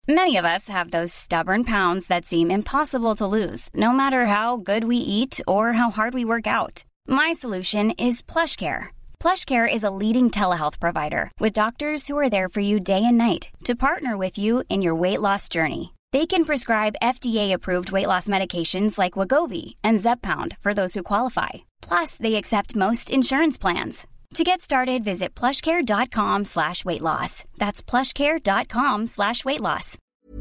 Many of us have those stubborn pounds that seem impossible to lose, no matter how good we eat or how hard we work out. My solution is PlushCare. PlushCare is a leading telehealth provider with doctors who are there for you day and night to partner with you in your weight loss journey. They can prescribe FDA-approved weight loss medications like Wegovy and Zepbound for those who qualify. Plus, they accept most insurance plans. To get started, visit plushcare.com/weightloss. That's plushcare.com/weightloss.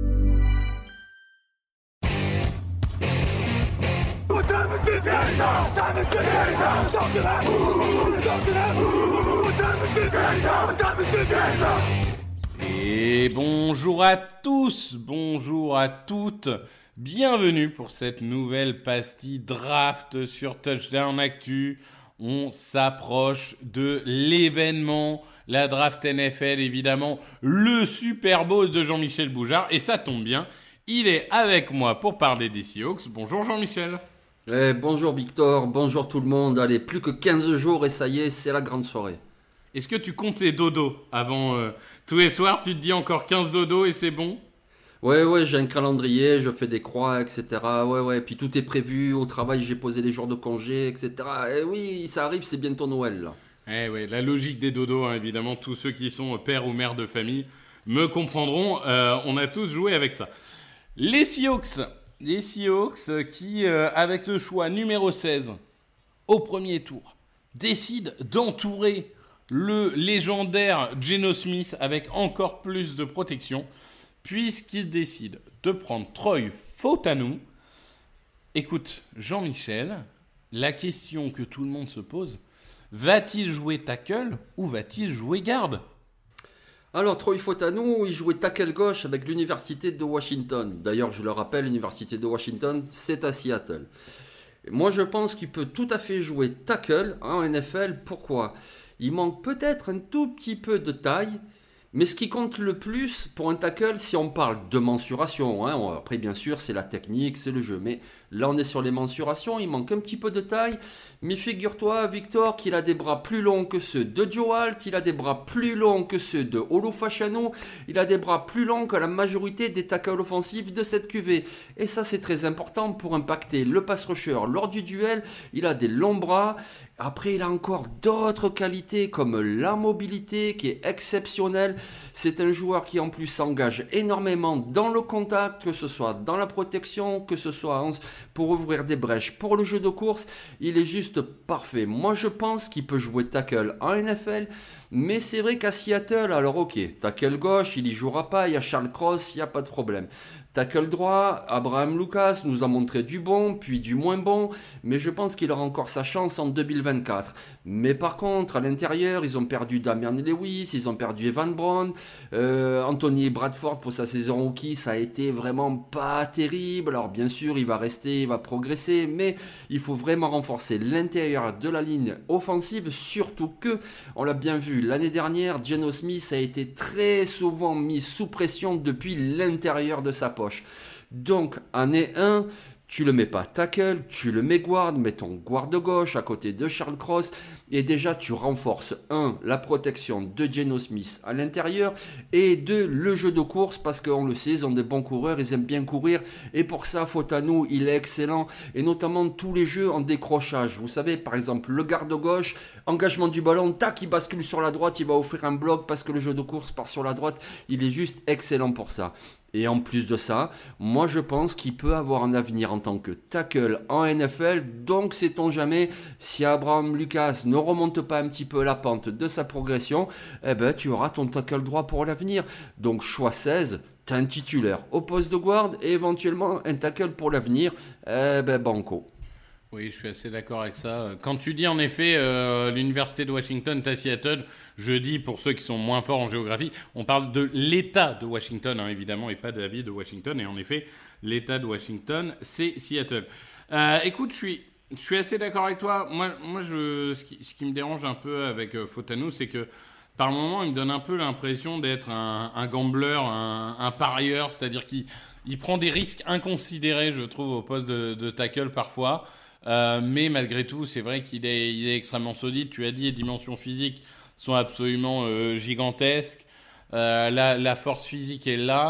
Et bonjour à tous, bonjour à toutes, bienvenue pour cette nouvelle pastille draft sur Touchdown Actu. On s'approche de l'événement, la draft NFL évidemment, le Super Bowl de Jean-Michel Boujard. Et ça tombe bien, il est avec moi pour parler des Seahawks. Bonjour Jean-Michel. Bonjour Victor, bonjour tout le monde. Allez, plus que 15 jours et ça y est, c'est la grande soirée. Est-ce que tu comptes les dodos avant tous les soirs, tu te dis encore 15 dodos et c'est bon? Ouais, j'ai un calendrier, je fais des croix, etc. Ouais, puis tout est prévu, au travail j'ai posé les jours de congé, etc. Et oui, ça arrive, c'est bientôt Noël là. Ouais, la logique des dodos, hein, évidemment, tous ceux qui sont pères ou mères de famille me comprendront, on a tous joué avec ça. Les Seahawks qui, avec le choix numéro 16, au premier tour, décident d'entourer le légendaire Geno Smith avec encore plus de protection, puisqu'il décide de prendre Troy Fautanu. Écoute, Jean-Michel, la question que tout le monde se pose, va-t-il jouer tackle ou va-t-il jouer garde? Alors, Troy Fautanu, il jouait tackle gauche avec l'université de Washington. D'ailleurs, je le rappelle, l'université de Washington, c'est à Seattle. Et moi, je pense qu'il peut tout à fait jouer tackle en NFL. Pourquoi ? Il manque peut-être un tout petit peu de taille, mais ce qui compte le plus pour un tackle, si on parle de mensuration, après bien sûr c'est la technique, c'est le jeu, mais là on est sur les mensurations, il manque un petit peu de taille, mais figure-toi Victor qu'il a des bras plus longs que ceux de Joe Alt, il a des bras plus longs que ceux de Olu Fashanu, il a des bras plus longs que la majorité des tackles offensifs de cette QV, et ça c'est très important pour impacter le pass rusher lors du duel, il a des longs bras. Après, il a encore d'autres qualités comme la mobilité qui est exceptionnelle. C'est un joueur qui en plus s'engage énormément dans le contact, que ce soit dans la protection, que ce soit pour ouvrir des brèches pour le jeu de course. Il est juste parfait. Moi, je pense qu'il peut jouer tackle en NFL. Mais c'est vrai qu'à Seattle, alors ok, tackle gauche, il n'y jouera pas, il y a Charles Cross, il n'y a pas de problème. Tackle droit, Abraham Lucas nous a montré du bon, puis du moins bon, mais je pense qu'il aura encore sa chance en 2024. Mais par contre, à l'intérieur, ils ont perdu Damian Lewis, ils ont perdu Evan Brown, Anthony Bradford pour sa saison rookie, ça a été vraiment pas terrible. Alors bien sûr, il va rester, il va progresser, mais il faut vraiment renforcer l'intérieur de la ligne offensive, surtout que, on l'a bien vu, l'année dernière, Geno Smith a été très souvent mis sous pression depuis l'intérieur de sa poche. Donc, année 1, tu le mets pas tackle, tu le mets guard, mets ton guard de gauche à côté de Charles Cross et déjà tu renforces la protection de Geno Smith à l'intérieur et le jeu de course parce qu'on le sait, ils ont des bons coureurs, ils aiment bien courir et pour ça Fautanu il est excellent et notamment tous les jeux en décrochage. Vous savez par exemple le garde gauche, engagement du ballon, tac il bascule sur la droite, il va offrir un bloc parce que le jeu de course part sur la droite, il est juste excellent pour ça. Et en plus de ça, moi je pense qu'il peut avoir un avenir en tant que tackle en NFL. Donc sait-on jamais, si Abraham Lucas ne remonte pas un petit peu la pente de sa progression, tu auras ton tackle droit pour l'avenir. Donc choix 16, tu as un titulaire au poste de guard et éventuellement un tackle pour l'avenir. Banco. Oui, je suis assez d'accord avec ça. Quand tu dis en effet l'université de Washington, t'as Seattle, je dis pour ceux qui sont moins forts en géographie, on parle de l'État de Washington, évidemment, et pas de la ville de Washington. Et en effet, l'État de Washington, c'est Seattle. Écoute, je suis assez d'accord avec toi. Moi, ce qui me dérange un peu avec Fautanu, c'est que par moments, il me donne un peu l'impression d'être un gambler, un parieur, c'est-à-dire qu'il prend des risques inconsidérés, je trouve, au poste de tackle parfois. Mais malgré tout, c'est vrai qu'il est extrêmement solide. Tu as dit, les dimensions physiques sont absolument gigantesques. La force physique est là.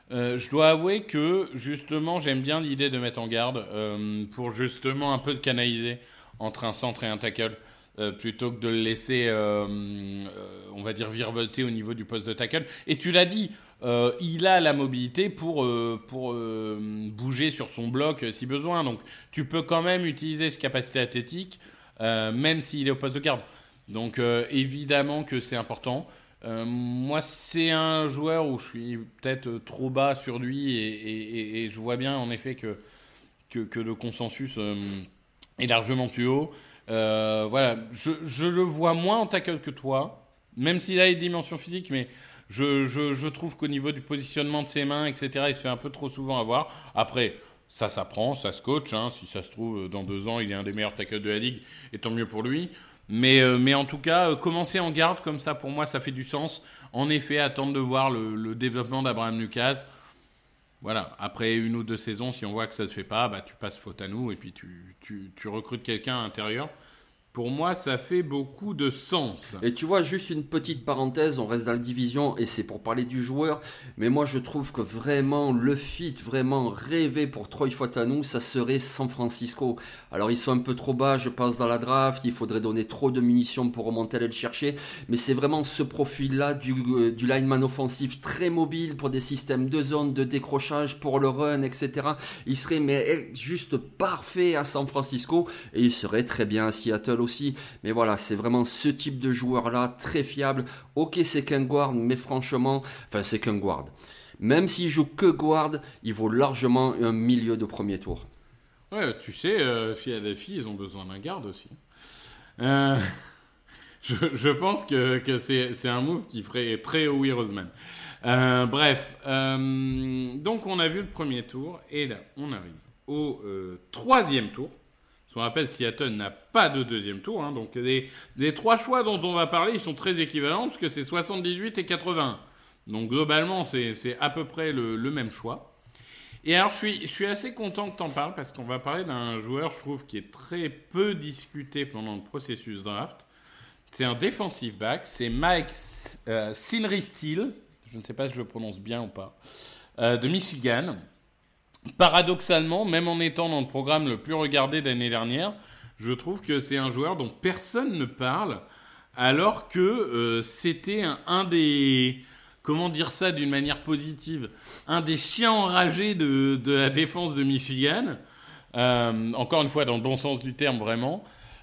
Je dois avouer que justement j'aime bien l'idée de mettre en garde pour justement un peu de canaliser entre un centre et un tackle plutôt que de le laisser on va dire virevolter au niveau du poste de tackle. Et tu l'as dit, il a la mobilité pour bouger sur son bloc si besoin, donc tu peux quand même utiliser ses capacités athlétiques même s'il est au poste de garde, donc évidemment que c'est important. Moi, c'est un joueur où je suis peut-être trop bas sur lui et je vois bien en effet que le consensus est largement plus haut. Voilà, je le vois moins en tackle que toi, même s'il a les dimensions physiques, mais je trouve qu'au niveau du positionnement de ses mains, etc., il se fait un peu trop souvent avoir. Après, ça s'apprend, ça se coach. Hein. Si ça se trouve, dans 2 ans, il est un des meilleurs tackles de la ligue, et tant mieux pour lui. Mais en tout cas, commencer en garde comme ça, pour moi, ça fait du sens. En effet, attendre de voir le développement d'Abraham Lucas. Voilà, après 1 ou 2 saisons, si on voit que ça ne se fait pas, bah, tu passes faute à nous et puis tu recrutes quelqu'un à l'intérieur. Pour moi, ça fait beaucoup de sens. Et tu vois, juste une petite parenthèse, on reste dans la division et c'est pour parler du joueur. Mais moi, je trouve que vraiment, le fit, vraiment rêvé pour Troy Fautanu, ça serait San Francisco. Alors, ils sont un peu trop bas, je pense, dans la draft. Il faudrait donner trop de munitions pour remonter aller le chercher. Mais c'est vraiment ce profil-là du lineman offensif très mobile pour des systèmes de zone, de décrochage, pour le run, etc. Il serait juste parfait à San Francisco et il serait très bien à Seattle aussi, mais voilà, c'est vraiment ce type de joueur-là, très fiable. Ok, c'est qu'un guard, mais franchement, c'est qu'un guard. Même s'il joue que guard, il vaut largement un milieu de premier tour. Ouais, tu sais, Philadelphie, ils ont besoin d'un garde aussi. Je pense que c'est un move qui ferait très Howie Roseman. Bref, donc on a vu le premier tour, et là, on arrive au 3e tour. On rappelle, Seattle n'a pas de 2e tour. Hein, donc les 3 choix dont on va parler, ils sont très équivalents parce que c'est 78 et 80. Donc globalement, c'est à peu près le même choix. Et alors, je suis assez content que tu en parles parce qu'on va parler d'un joueur, je trouve, qui est très peu discuté pendant le processus draft. C'est un defensive back. C'est Mike Sinry-Steele. Je ne sais pas si je le prononce bien ou pas. De Michigan. Paradoxalement, même en étant dans le programme le plus regardé de l'année dernière, je trouve que c'est un joueur dont personne ne parle, alors que c'était un des... Comment dire ça d'une manière positive ? Un des chiens enragés de la défense de Michigan. Encore une fois, dans le bon sens du terme, vraiment.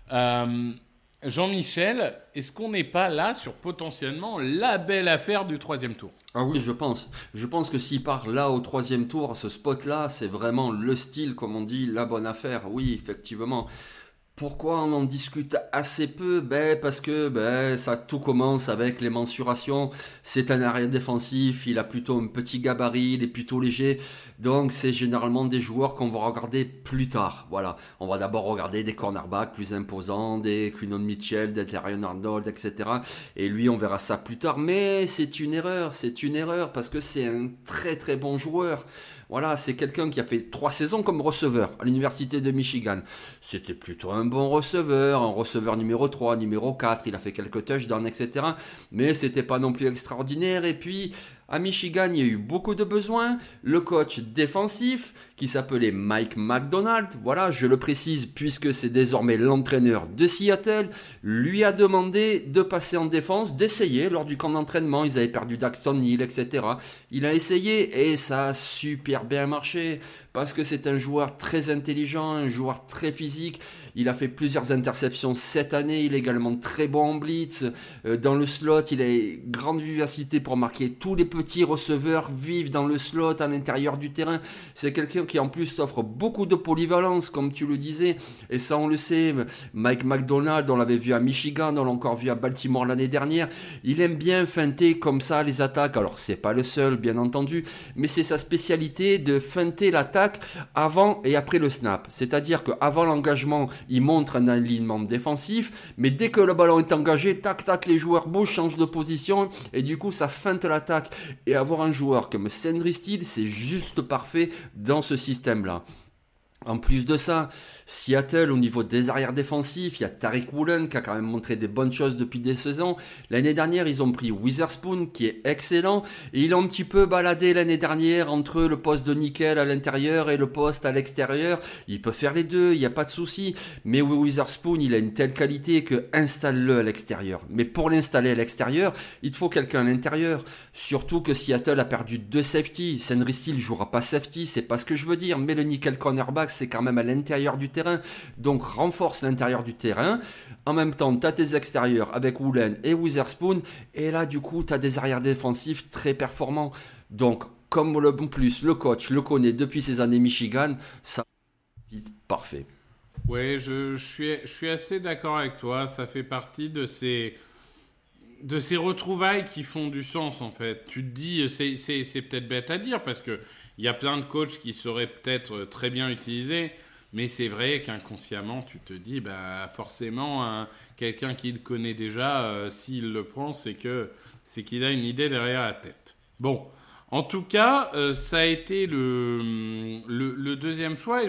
Jean-Michel, est-ce qu'on n'est pas là sur potentiellement la belle affaire du 3e tour ? Ah oui, je pense. Je pense que s'il part là au 3e tour, ce spot-là, c'est vraiment le style, comme on dit, la bonne affaire. Oui, effectivement. Pourquoi on en discute assez peu ? Parce que ça tout commence avec les mensurations. C'est un arrière défensif, il a plutôt un petit gabarit, il est plutôt léger. Donc c'est généralement des joueurs qu'on va regarder plus tard. Voilà, on va d'abord regarder des cornerbacks plus imposants, des Quinton Mitchell, des Terrion Arnold, etc. Et lui, on verra ça plus tard. Mais c'est une erreur parce que c'est un très très bon joueur. Voilà, c'est quelqu'un qui a fait 3 saisons comme receveur à l'université de Michigan. C'était plutôt un bon receveur, un receveur numéro 3, numéro 4, il a fait quelques touchdowns, etc. Mais c'était pas non plus extraordinaire. Et puis, à Michigan, il y a eu beaucoup de besoins. Le coach défensif, qui s'appelait Mike Macdonald, voilà, je le précise puisque c'est désormais l'entraîneur de Seattle, lui a demandé de passer en défense, d'essayer lors du camp d'entraînement. Ils avaient perdu Daxton Hill, etc. Il a essayé et ça a super bien marché parce que c'est un joueur très intelligent, un joueur très physique. Il a fait plusieurs interceptions cette année. Il est également très bon en blitz. Dans le slot, il a une grande vivacité pour marquer. Tous les petits receveurs vivent dans le slot à l'intérieur du terrain. C'est quelqu'un qui en plus offre beaucoup de polyvalence, comme tu le disais. Et ça, on le sait. Mike Macdonald, on l'avait vu à Michigan, on l'a encore vu à Baltimore l'année dernière. Il aime bien feinter comme ça les attaques. Alors, c'est pas le seul, bien entendu, mais c'est sa spécialité de feinter l'attaque avant et après le snap. C'est-à-dire qu'avant l'engagement, il montre un alignement défensif, mais dès que le ballon est engagé, tac tac, les joueurs bougent, changent de position et du coup ça feinte l'attaque. Et avoir un joueur comme Sinry-Steele, c'est juste parfait dans ce système-là. En plus de ça, Seattle, au niveau des arrières défensifs, il y a Tariq Woolen qui a quand même montré des bonnes choses depuis des saisons. L'année dernière, ils ont pris Witherspoon qui est excellent. Et ils l'ont un petit peu baladé l'année dernière entre le poste de nickel à l'intérieur et le poste à l'extérieur. Il peut faire les deux, il n'y a pas de souci. Mais Witherspoon, il a une telle qualité que installe-le à l'extérieur. Mais pour l'installer à l'extérieur, il te faut quelqu'un à l'intérieur. Surtout que Seattle a perdu 2 safety. Henry Steele jouera pas safety, c'est pas ce que je veux dire. Mais le nickel cornerback, c'est quand même à l'intérieur du terrain, donc renforce l'intérieur du terrain. En même temps, tu as tes extérieurs avec Woolen et Witherspoon, et là du coup tu as des arrières défensifs très performants. Donc comme le coach le connaît depuis ses années Michigan, ça parfait. Ouais, je suis assez d'accord avec toi, ça fait partie de ces retrouvailles qui font du sens en fait. Tu te dis, c'est peut-être bête à dire parce que il y a plein de coachs qui seraient peut-être très bien utilisés, mais c'est vrai qu'inconsciemment tu te dis, bah forcément quelqu'un qui le connaît déjà, s'il le prend, c'est qu'il a une idée derrière la tête. Bon, en tout cas, ça a été le deuxième choix et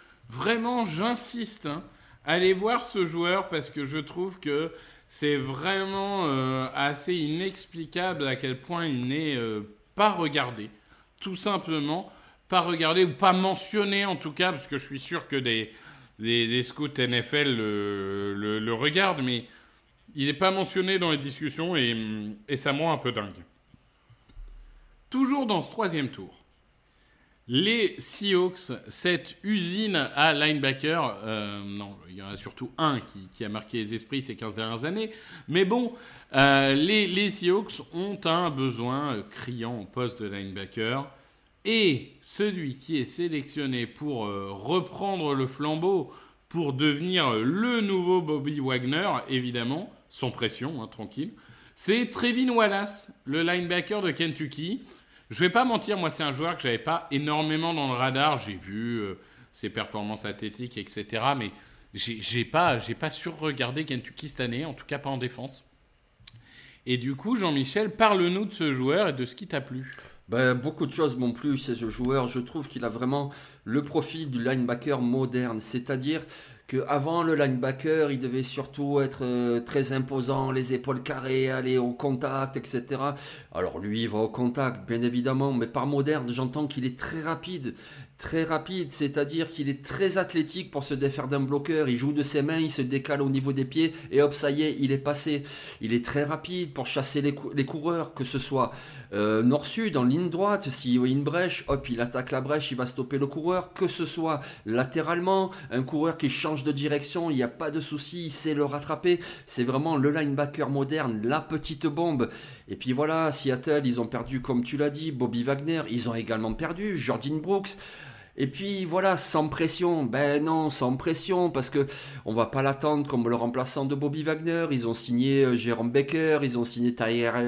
j'insiste, allez voir ce joueur parce que je trouve que c'est vraiment assez inexplicable à quel point il n'est pas regardé. Tout simplement, pas regardé ou pas mentionné en tout cas, parce que je suis sûr que des scouts NFL le regardent, mais il n'est pas mentionné dans les discussions et ça me rend un peu dingue. Toujours dans ce 3e tour, les Seahawks, cette usine à linebacker, non, il y en a surtout un qui a marqué les esprits ces 15 dernières années, mais bon, les Seahawks ont un besoin criant au poste de linebacker, et celui qui est sélectionné pour reprendre le flambeau, pour devenir le nouveau Bobby Wagner, évidemment, sans pression, tranquille, c'est Trevin Wallace, le linebacker de Kentucky. Je vais pas mentir, moi c'est un joueur que j'avais pas énormément dans le radar. J'ai vu ses performances athlétiques, etc. Mais j'ai pas sur-regardé Kentucky cette année, en tout cas pas en défense. Et du coup, Jean-Michel, parle-nous de ce joueur et de ce qui t'a plu. Beaucoup de choses m'ont plu chez ce joueur. Je trouve qu'il a vraiment le profil du linebacker moderne. C'est-à-dire qu'avant, le linebacker, il devait surtout être très imposant, les épaules carrées, aller au contact, etc. Alors lui, il va au contact, bien évidemment, mais par moderne, j'entends qu'il est très rapide. Très rapide, c'est-à-dire qu'il est très athlétique pour se défaire d'un bloqueur. Il joue de ses mains, il se décale au niveau des pieds et hop, ça y est, il est passé. Il est très rapide pour chasser les coureurs, que ce soit nord-sud, en ligne droite. S'il y a une brèche, hop, il attaque la brèche, il va stopper le coureur. Que ce soit latéralement, un coureur qui change de direction, il n'y a pas de souci, il sait le rattraper. C'est vraiment le linebacker moderne, la petite bombe. Et puis voilà, Seattle, ils ont perdu, comme tu l'as dit, Bobby Wagner. Ils ont également perdu Jordan Brooks. Et puis voilà, sans pression. Ben non, sans pression, parce que on va pas l'attendre comme le remplaçant de Bobby Wagner. Ils ont signé Jerome Baker, ils ont signé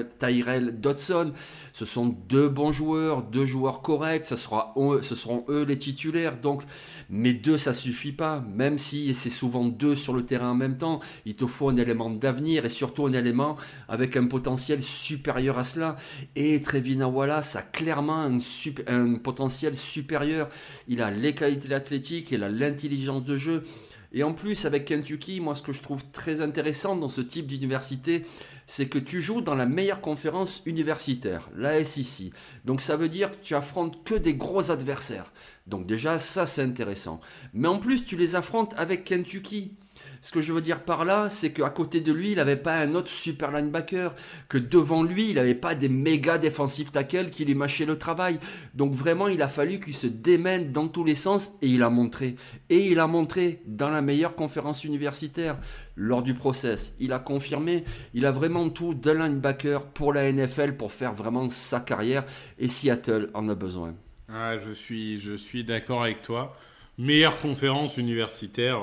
Tyrell Dodson. Ce sont 2 bons joueurs, 2 joueurs corrects. Ce seront eux les titulaires. Donc, mais 2, ça suffit pas. Même si c'est souvent 2 sur le terrain en même temps, il te faut un élément d'avenir et surtout un élément avec un potentiel supérieur à cela. Et Trevin Wallace a clairement un potentiel supérieur. Il a les qualités athlétiques, il a l'intelligence de jeu. Et en plus, avec Kentucky, moi, ce que je trouve très intéressant dans ce type d'université, c'est que tu joues dans la meilleure conférence universitaire, la SEC. Donc ça veut dire que tu affrontes que des gros adversaires. Donc déjà, ça, c'est intéressant. Mais en plus, tu les affrontes avec Kentucky. Ce que je veux dire par là, c'est qu'à côté de lui, il n'avait pas un autre super linebacker, que devant lui, il n'avait pas des méga défensifs tackles qui lui mâchaient le travail. Donc vraiment, il a fallu qu'il se démène dans tous les sens et il a montré. Et il a montré dans la meilleure conférence universitaire lors du process. Il a confirmé, il a vraiment tout d'un linebacker pour la NFL pour faire vraiment sa carrière et Seattle en a besoin. Ah, je suis d'accord avec toi. Meilleure conférence universitaire,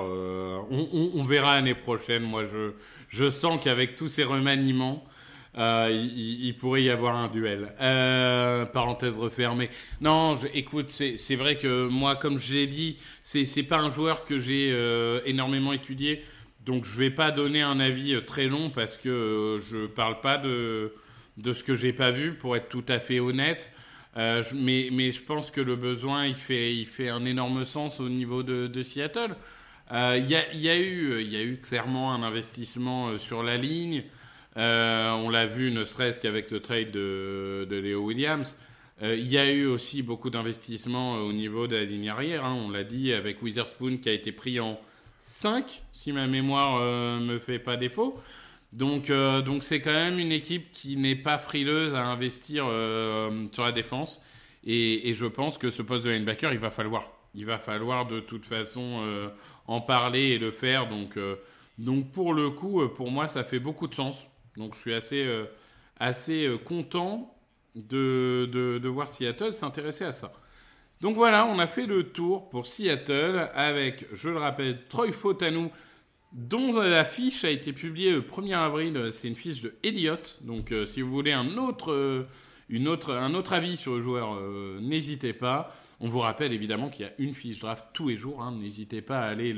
on verra l'année prochaine. Moi, je sens qu'avec tous ces remaniements, il pourrait y avoir un duel. Parenthèse refermée. Non, écoute, c'est vrai que moi, comme j'ai dit, c'est pas un joueur que j'ai énormément étudié. Donc, je vais pas donner un avis très long parce que je parle pas de ce que j'ai pas vu, pour être tout à fait honnête. Mais je pense que le besoin, il fait un énorme sens au niveau de Seattle. Il y a eu clairement un investissement sur la ligne. On l'a vu ne serait-ce qu'avec le trade de Leo Williams. Il y a eu aussi beaucoup d'investissements au niveau de la ligne arrière. On l'a dit avec Witherspoon qui a été pris en 5, si ma mémoire me fait pas défaut. Donc c'est quand même une équipe qui n'est pas frileuse à investir sur la défense. Et je pense que ce poste de linebacker, il va falloir de toute façon en parler et le faire. Donc pour le coup, pour moi, ça fait beaucoup de sens. Donc je suis assez content de voir Seattle s'intéresser à ça. Donc voilà, on a fait le tour pour Seattle avec, je le rappelle, Troy Fautanu, dont la fiche a été publiée le 1er avril. C'est une fiche de Elliott. Donc si vous voulez un autre avis sur le joueur, n'hésitez pas. On vous rappelle évidemment qu'il y a une fiche draft tous les jours. N'hésitez pas à aller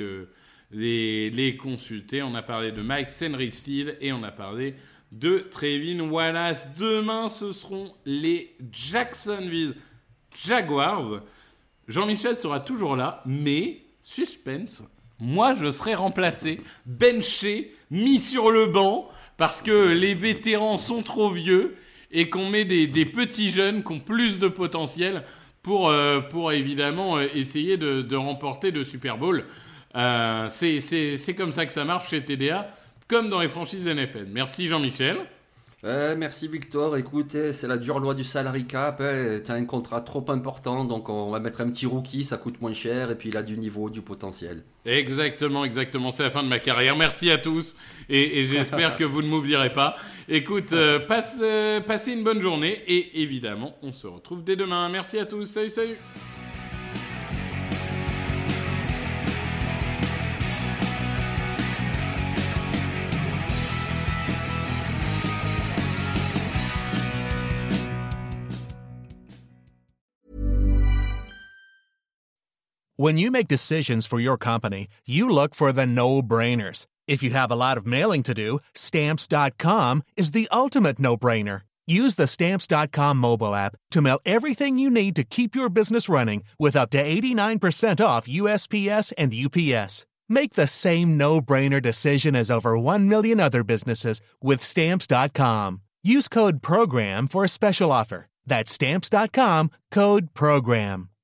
les consulter. On a parlé de Mike Senry-Steele et on a parlé de Trevin Wallace. Demain, ce seront les Jacksonville Jaguars. Jean-Michel sera toujours là, mais suspense, moi je serai remplacé, benché, mis sur le banc, parce que les vétérans sont trop vieux et qu'on met des petits jeunes qui ont plus de potentiel pour évidemment essayer de remporter le Super Bowl. C'est comme ça que ça marche chez TDA, comme dans les franchises NFL. Merci Jean-Michel. Merci Victor. Écoute, c'est la dure loi du salary cap. Tu as un contrat trop important, donc on va mettre un petit rookie, ça coûte moins cher, et puis il a du niveau, du potentiel. Exactement. C'est la fin de ma carrière. Merci à tous, et j'espère que vous ne m'oublierez pas. Écoute, passez une bonne journée, et évidemment, on se retrouve dès demain. Merci à tous. Salut. When you make decisions for your company, you look for the no-brainers. If you have a lot of mailing to do, Stamps.com is the ultimate no-brainer. Use the Stamps.com mobile app to mail everything you need to keep your business running with up to 89% off USPS and UPS. Make the same no-brainer decision as over 1 million other businesses with Stamps.com. Use code PROGRAM for a special offer. That's Stamps.com, code PROGRAM.